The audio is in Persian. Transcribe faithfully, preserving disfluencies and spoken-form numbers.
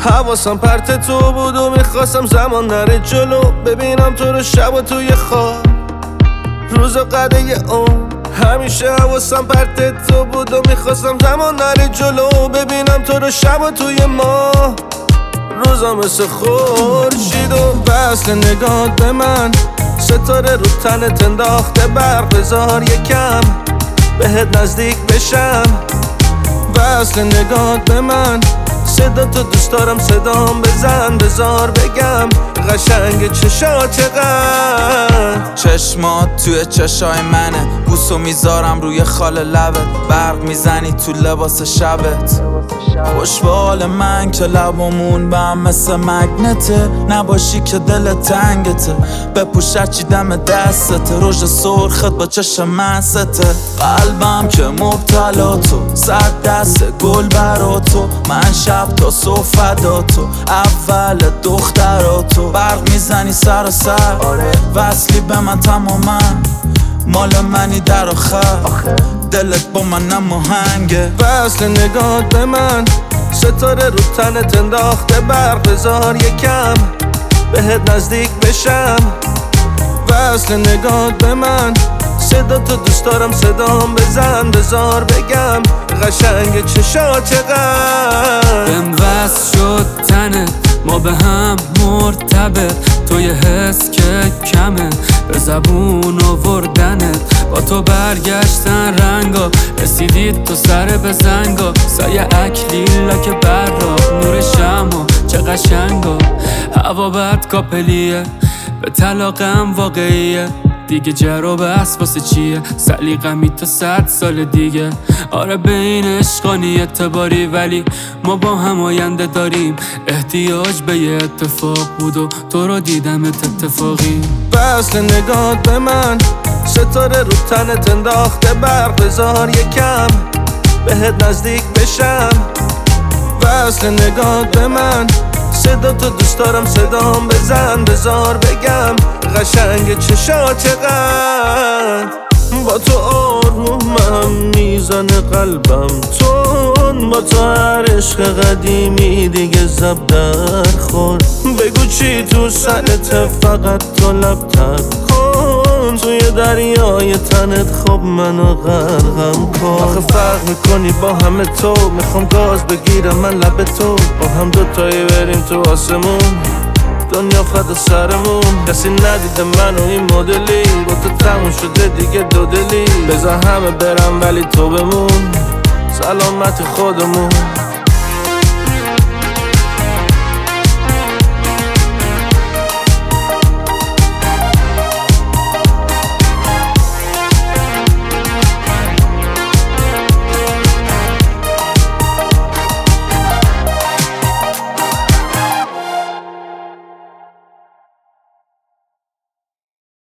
حواسم پرت تو بود و میخواستم زمان نره جلو، ببینم تو رو شب و توی خواب روز و قده اون. همیشه حواسم پرت تو بود و میخواستم زمان نره جلو، ببینم تو رو شب و توی ماه روزا مثل خورشید و وصل نگات به من، ستاره رو تنت انداخته برق، بذار یکم بهت نزدیک بشم. وصل نگات به من، صدا تو دوست دارم صدام بزن، بذار بگم قشنگ چشات چقدر. چشمات توی چشای منه، بوسو میذارم روی خال لبت، برق میزنی تو لباس شبت. خوش به حال من که لبامون به هم مثل مگنته، نباشی که دل تنگته، بپوش هرچی دم دستته، رژ سرخت با چشم مسته. قلبم که مبتلا تو، صد دست گل برا تو، من شب تا صبح فدا تو، اول دخترا تو. برق میزنی سر و سر، وصلی به من تماما، مال منی در آخر، دلت با من نماهنگه. وصل نگات به من، ستاره رو تنت انداخته برق، بذار یکم بهت نزدیک بشم. وصل نگات به من، صدا تو دوست دارم صدام بزن، بذار بگم قشنگ چشات چقدر. بهم وصل شد تنت، ما به هم مرتبط، تو یه حس که کمه به زبون آوردنت، با تو برگشتن رنگا، رسیدید تو سر بزنگا، سایه اکلیلا که برا نور شما چه قشنگا. هوا بد کاپلیه، به طلاقم واقعیه، دیگه جر و بحث واسه چیه، سلیقمی تا صد سال دیگه. آره به این عشقانی اعتباری، ولی ما با هم آینده داریم، احتیاج به یه اتفاق بود و تو رو دیدمت اتفاقی. وصل نگات به من، ستاره رو تنت انداخته برق، بذار یکم بهت نزدیک بشم. وصل نگات به من، صدا تو دوست دارم صدام بزن، بذار بگم قشنگ چشات چقدر. با تو آرومم میزنه قلبم تون، با تو هر عشق قدیمی دیگه زب در خور. بگو چی تو سرت، فقط تو لب تب کن، توی دریای تنت خب منو غرقم کن. آخه فرق میکنی با همه تو، میخوام گاز بگیرم من لب تو، با هم دوتایی بریم تو آسمون، دنیا فدا سرمون. کسی ندیده منو این مدلی، با تو تموم شده دیگه دو دلی، بذار همه برم ولی تو بمون، سلامت خودمون.